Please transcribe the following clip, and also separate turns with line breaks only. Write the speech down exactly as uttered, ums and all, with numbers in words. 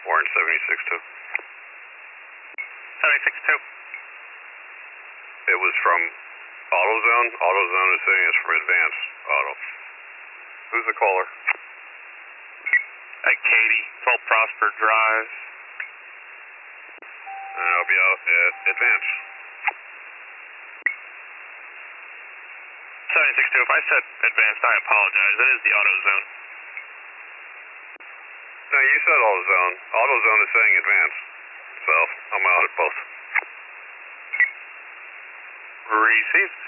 Orange seventy-six two.
seventy-six two.
It was from AutoZone. AutoZone is saying it's from Advance Auto. Who's the caller?
Hey, Katie, twelve Prosper Drive.
And I'll be out at Advance.
seventy-six two, if I said Advanced, I apologize. That is the AutoZone.
No, you said AutoZone. AutoZone is saying Advance. So, I'm out at both.
Received.